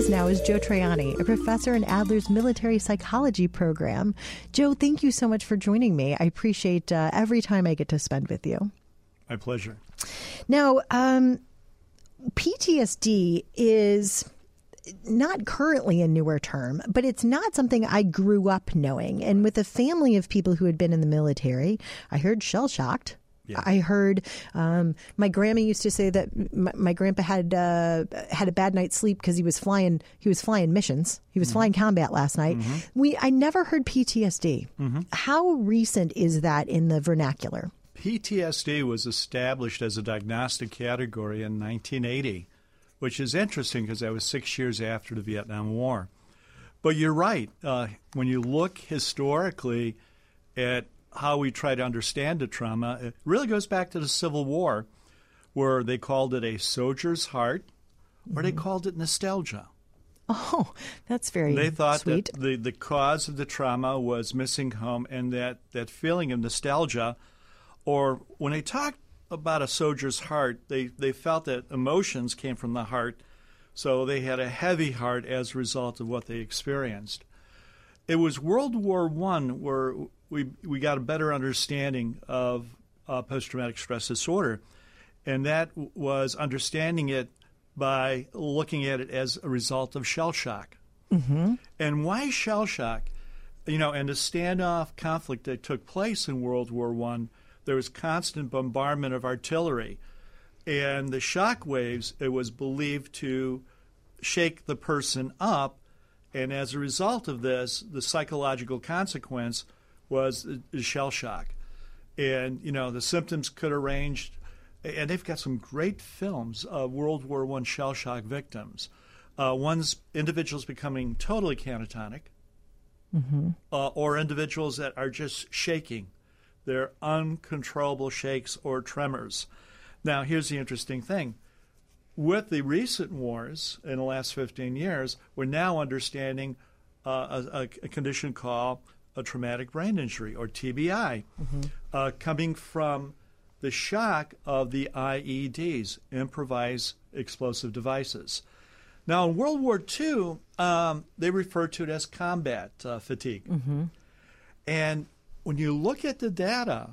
us now is Joe Traiani, a professor in Adler's military psychology program. Joe, thank you so much for joining me. I appreciate every time I get to spend with you. My pleasure. Now, PTSD is not currently a newer term, but it's not something I grew up knowing. And with a family of people who had been in the military, I heard shell-shocked. Yeah. I heard my grandma used to say that my grandpa had a bad night's sleep because he was flying missions. He was flying combat last night. I never heard PTSD. How recent is that in the vernacular? PTSD was established as a diagnostic category in 1980, which is interesting because that was 6 years after the Vietnam War. But you're right. When you look historically at how we try to understand the trauma, it really goes back to the Civil War, where they called it a soldier's heart, or they called it nostalgia. Oh, that's very sweet. They thought that the cause of the trauma was missing home, and that feeling of nostalgia, or when they talked about a soldier's heart, they felt that emotions came from the heart, so they had a heavy heart as a result of what they experienced. It was World War I where we got a better understanding of post-traumatic stress disorder, and that was understanding it by looking at it as a result of shell shock. And why shell shock? And the standoff conflict that took place in World War I, there was constant bombardment of artillery, and the shock waves, it was believed to shake the person up, and as a result of this, the psychological consequence was the shell shock. And, the symptoms could have ranged, and they've got some great films of World War I shell shock victims. One's individuals becoming totally catatonic, or individuals that are just shaking. They're uncontrollable shakes or tremors. Now, here's the interesting thing. With the recent wars in the last 15 years, we're now understanding a condition called a traumatic brain injury, or TBI, coming from the shock of the IEDs, improvised explosive devices. Now, in World War II, they referred to it as combat fatigue. And when you look at the data,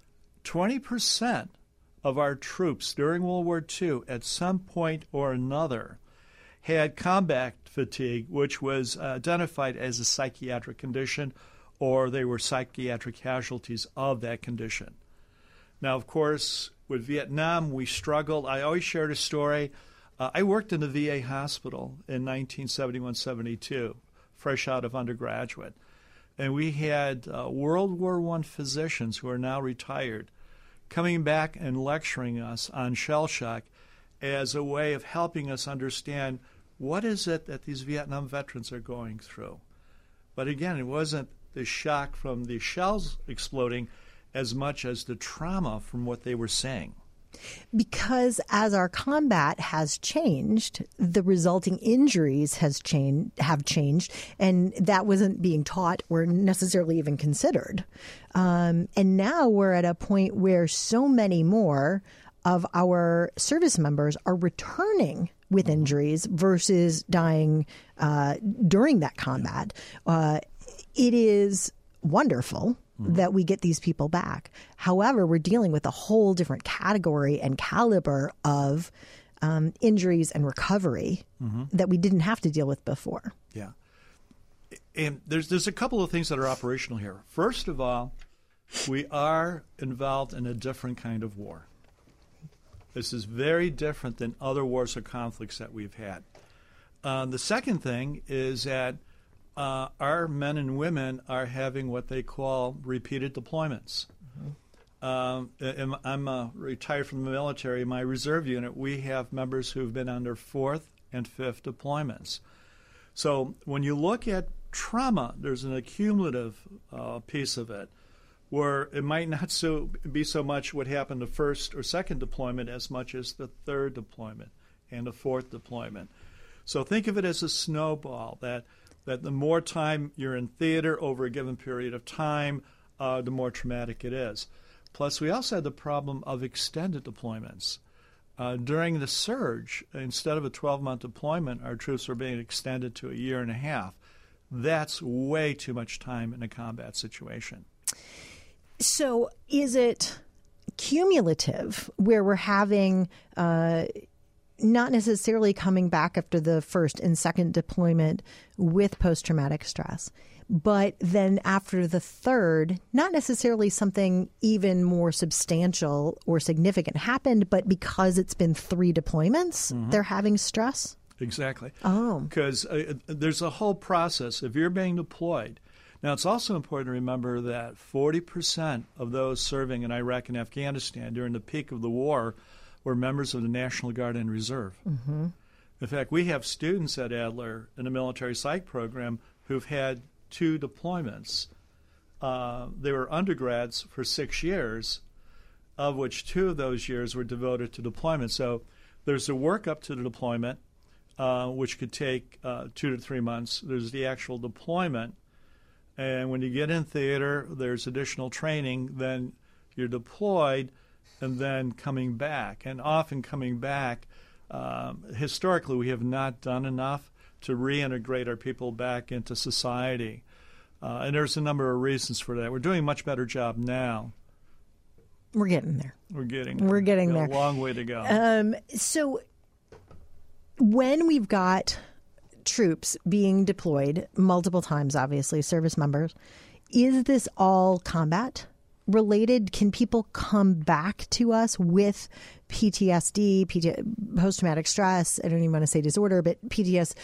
20% of our troops during World War II at some point or another had combat fatigue, which was identified as a psychiatric condition, or they were psychiatric casualties of that condition. Now, of course, with Vietnam, we struggled. I always shared a story. I worked in the VA hospital in 1971-72, fresh out of undergraduate. And we had World War I physicians who are now retired coming back and lecturing us on shell shock as a way of helping us understand what is it that these Vietnam veterans are going through. But again, it wasn't the shock from the shells exploding as much as the trauma from what they were saying. Because as our combat has changed, the resulting injuries have changed, and that wasn't being taught or necessarily even considered. And now we're at a point where so many more of our service members are returning with injuries versus dying during that combat. It is wonderful that we get these people back. However, we're dealing with a whole different category and caliber of injuries and recovery that we didn't have to deal with before. Yeah. And there's a couple of things that are operational here. First of all, we are involved in a different kind of war. This is very different than other wars or conflicts that we've had. The second thing is that our men and women are having what they call repeated deployments. I'm retired from the military. In my reserve unit, we have members who've been under fourth and fifth deployments. So when you look at trauma, there's an accumulative piece of it where it might not be so much what happened the first or second deployment as much as the third deployment and the fourth deployment. So think of it as a snowball, that the more time you're in theater over a given period of time, the more traumatic it is. Plus, we also had the problem of extended deployments. During the surge, instead of a 12-month deployment, our troops were being extended to a year and a half. That's way too much time in a combat situation. So is it cumulative where we're having not necessarily coming back after the first and second deployment with post-traumatic stress, but then after the third, not necessarily something even more substantial or significant happened, but because it's been 3 deployments, they're having stress? Exactly. Oh. Because there's a whole process. If you're being deployed, now it's also important to remember that 40% of those serving in Iraq and Afghanistan during the peak of the war were members of the National Guard and Reserve. Mm-hmm. In fact, we have students at Adler in the military psych program who've had 2 deployments. They were undergrads for 6 years, of which 2 of those years were devoted to deployment. So there's a work up to the deployment, which could take 2 to 3 months. There's the actual deployment. And when you get in theater, there's additional training. Then you're deployed and then coming back. And often coming back, historically, we have not done enough to reintegrate our people back into society. And there's a number of reasons for that. We're doing a much better job now. We're getting there. We're getting there. A long way to go. So when we've got troops being deployed multiple times, obviously, service members, is this all combat related? Can people come back to us with PTSD, post-traumatic stress, I don't even want to say disorder, but PTS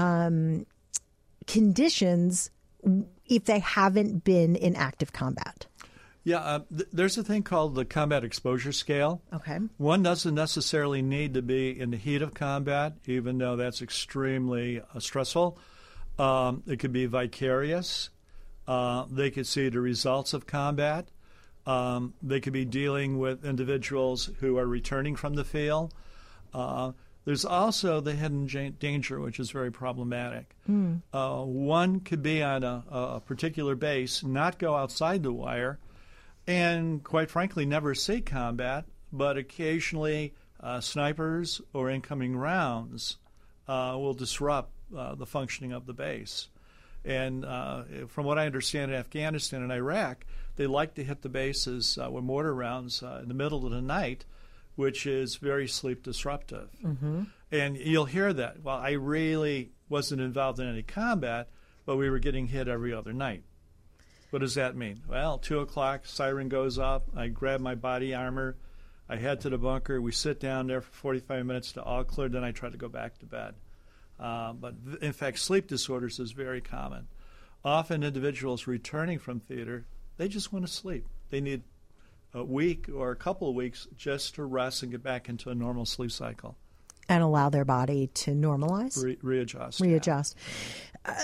conditions if they haven't been in active combat? Yeah, there's a thing called the combat exposure scale. Okay. One doesn't necessarily need to be in the heat of combat, even though that's extremely stressful. It could be vicarious. They could see the results of combat. They could be dealing with individuals who are returning from the field. There's also the hidden danger, which is very problematic. One could be on a particular base, not go outside the wire, and quite frankly never see combat, but occasionally snipers or incoming rounds will disrupt the functioning of the base. And from what I understand in Afghanistan and Iraq, they like to hit the bases with mortar rounds in the middle of the night, which is very sleep disruptive. Mm-hmm. And you'll hear that. Well, I really wasn't involved in any combat, but we were getting hit every other night. What does that mean? Well, 2 o'clock, siren goes up. I grab my body armor. I head to the bunker. We sit down there for 45 minutes to all clear. Then I try to go back to bed. But in fact, sleep disorders is very common. Often individuals returning from theater, they just want to sleep. They need a week or a couple of weeks just to rest and get back into a normal sleep cycle. And allow their body to normalize? Readjust. Yeah.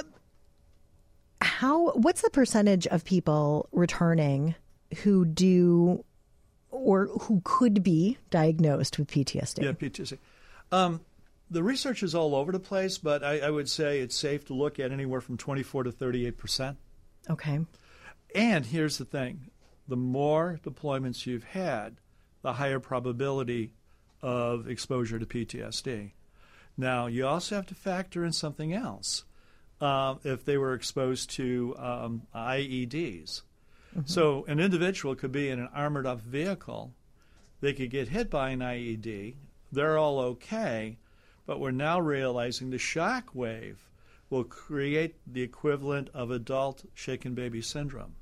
What's the percentage of people returning who do or who could be diagnosed with PTSD? Yeah, PTSD. The research is all over the place, but I would say it's safe to look at anywhere from 24 to 38%. Okay. And here's the thing. The more deployments you've had, the higher probability of exposure to PTSD. Now, you also have to factor in something else. If they were exposed to IEDs. Mm-hmm. So an individual could be in an armored-up vehicle. They could get hit by an IED. They're all okay, but we're now realizing the shock wave will create the equivalent of adult shaken baby syndrome.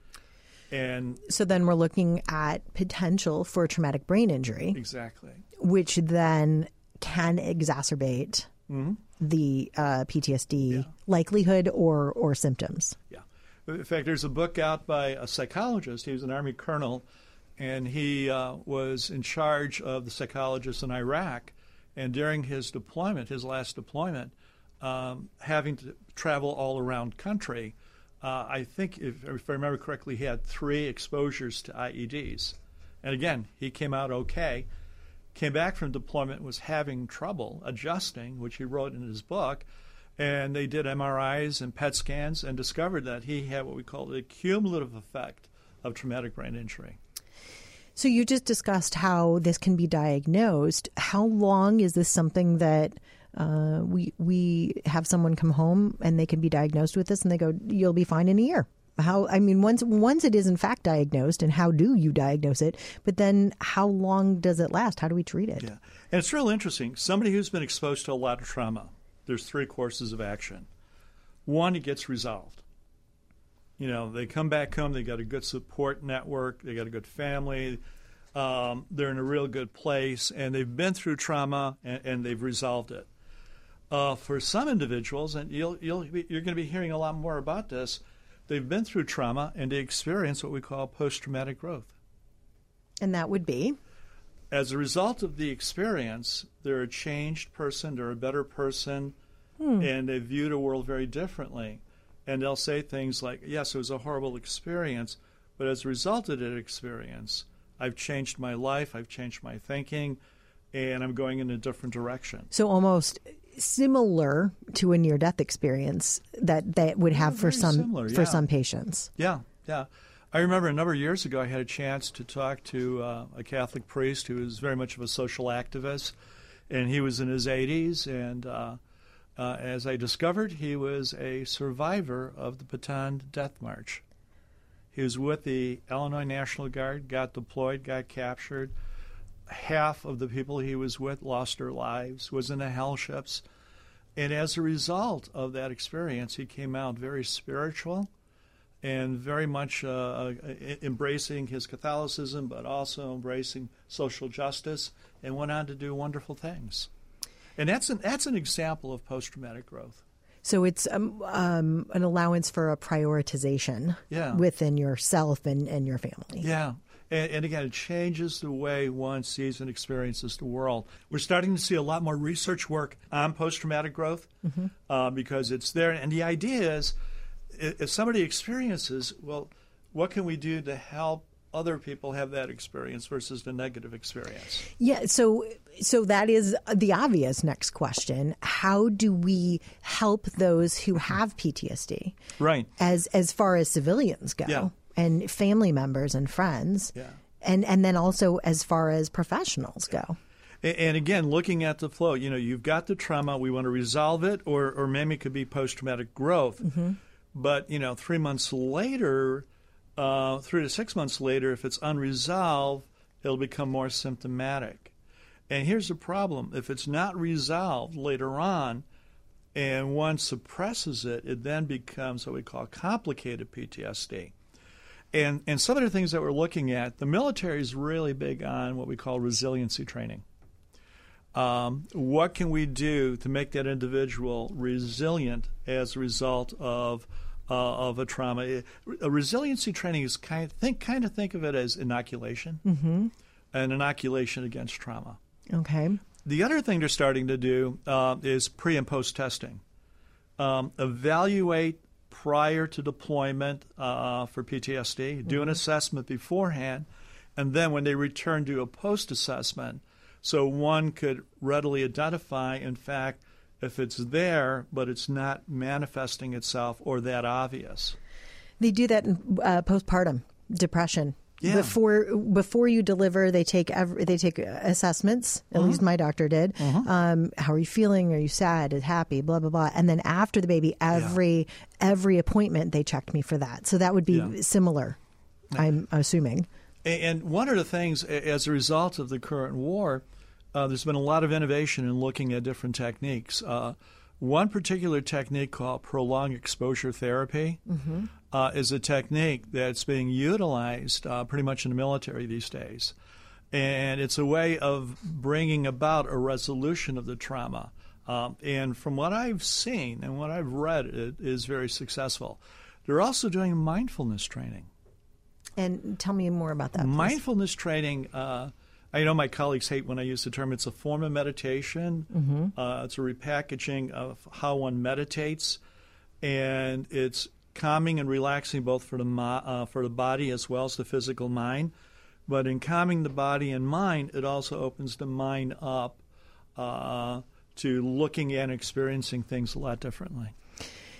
And so then we're looking at potential for traumatic brain injury. Exactly. Which then can exacerbate the PTSD likelihood or symptoms. Yeah. In fact, there's a book out by a psychologist. He was an Army colonel, and he was in charge of the psychologists in Iraq. And during his deployment, his last deployment, having to travel all around country, I think, if I remember correctly, he had 3 exposures to IEDs. And again, he came out okay. Came back from deployment, was having trouble adjusting, which he wrote in his book, and they did MRIs and PET scans and discovered that he had what we call the cumulative effect of traumatic brain injury. So you just discussed how this can be diagnosed. How long is this something that we have someone come home and they can be diagnosed with this and they go, you'll be fine in a year? Once it is in fact diagnosed, and how do you diagnose it? But then how long does it last? How do we treat it? Yeah. And it's real interesting. Somebody who's been exposed to a lot of trauma, there's 3 courses of action. One, it gets resolved. They come back home, they got a good support network, they got a good family, they're in a real good place, and they've been through trauma and they've resolved it. For some individuals, and you're going to be hearing a lot more about this, they've been through trauma and they experience what we call post-traumatic growth. And that would be? As a result of the experience, they're a changed person, they're a better person, and they view the world very differently. And they'll say things like, yes, it was a horrible experience, but as a result of that experience, I've changed my life, I've changed my thinking, and I'm going in a different direction. So almost similar to a near-death experience that would have for some patients. Yeah. I remember a number of years ago I had a chance to talk to a Catholic priest who was very much of a social activist, and he was in his 80s, and as I discovered, he was a survivor of the Bataan Death March. He was with the Illinois National Guard, got deployed, got captured. Half of the people he was with lost their lives, was in the hell ships. And as a result of that experience, he came out very spiritual and very much embracing his Catholicism, but also embracing social justice, and went on to do wonderful things. And that's an example of post-traumatic growth. So it's an allowance for a prioritization within yourself and your family. Yeah. And again, it changes the way one sees and experiences the world. We're starting to see a lot more research work on post-traumatic growth because it's there. And the idea is, if somebody experiences, well, what can we do to help other people have that experience versus the negative experience? Yeah, so that is the obvious next question. How do we help those who have PTSD? Right. As far as civilians go, and family members and friends, and then also as far as professionals go. And again, looking at the flow, you've got the trauma, we want to resolve it, or maybe it could be post-traumatic growth. But, 3 months later, 3 to 6 months later, if it's unresolved, it'll become more symptomatic. And here's the problem. If it's not resolved later on and one suppresses it, it then becomes what we call complicated PTSD. And some of the things that we're looking at, the military is really big on what we call resiliency training. What can we do to make that individual resilient as a result of a trauma? A resiliency training is kind of think of it as inoculation, an inoculation against trauma. Okay. The other thing they're starting to do is pre and post testing. Evaluate prior to deployment for PTSD, do an assessment beforehand, and then when they return, do a post assessment, so one could readily identify, in fact, if it's there, but it's not manifesting itself or that obvious. They do that in postpartum depression. Yeah. Before you deliver, they take assessments. At least my doctor did. How are you feeling? Are you sad? Happy? Blah blah blah. And then after the baby, every appointment they checked me for that. So that would be similar, I'm assuming. And one of the things, as a result of the current war, there's been a lot of innovation in looking at different techniques. One particular technique called prolonged exposure therapy is a technique that's being utilized pretty much in the military these days. And it's a way of bringing about a resolution of the trauma. And from what I've seen and what I've read, it is very successful. They're also doing mindfulness training. And tell me more about that, please. Mindfulness training, I know my colleagues hate when I use the term. It's a form of meditation. It's a repackaging of how one meditates, and it's calming and relaxing both for the body as well as the physical mind. But in calming the body and mind, it also opens the mind up to looking at and experiencing things a lot differently.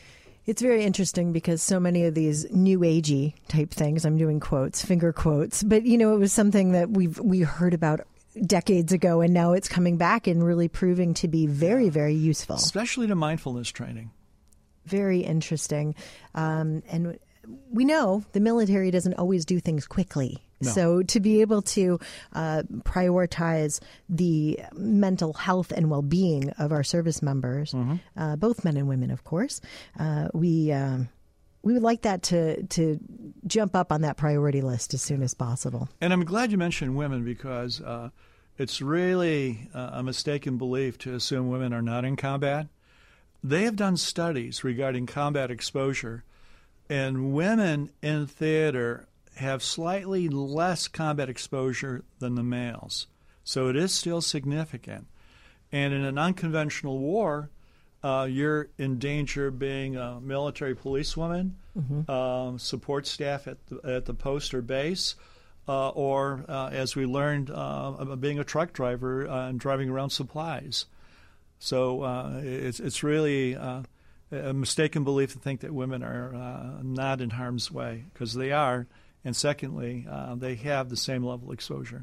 It's very interesting because so many of these new agey type things, I'm doing quotes, finger quotes, but it was something that we heard about decades ago, and now it's coming back and really proving to be very, very useful. Especially to mindfulness training. Very interesting. And we know the military doesn't always do things quickly. No. So to be able to prioritize the mental health and well-being of our service members, both men and women, of course, we would like that to jump up on that priority list as soon as possible. And I'm glad you mentioned women because it's really a mistaken belief to assume women are not in combat. They have done studies regarding combat exposure, and women in theater have slightly less combat exposure than the males. So it is still significant. And in an unconventional war, you're in danger of being a military policewoman, support staff at the post or base, or, as we learned, being a truck driver and driving around supplies. So it's really a mistaken belief to think that women are not in harm's way, because they are. And secondly, they have the same level of exposure.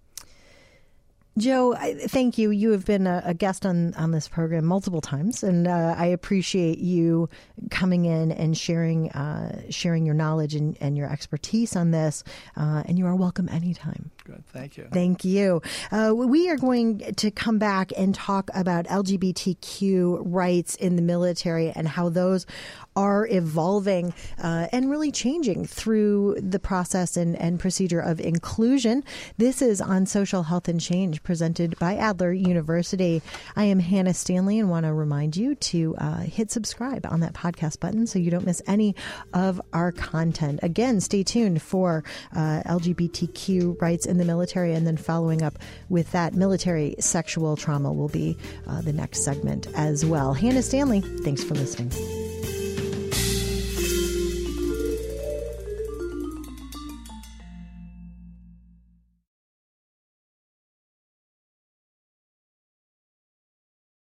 Joe, thank you. You have been a guest on this program multiple times, and I appreciate you coming in and sharing your knowledge and your expertise on this. And you are welcome anytime. Good. Thank you. Thank you. We are going to come back and talk about LGBTQ rights in the military and how those are evolving and really changing through the process and procedure of inclusion. This is on Social Health and Change, presented by Adler University. I am Hannah Stanley and want to remind you to hit subscribe on that podcast button so you don't miss any of our content. Again, stay tuned for LGBTQ rights in the military, and then following up with that, military sexual trauma will be the next segment as well. Hannah Stanley, thanks for listening.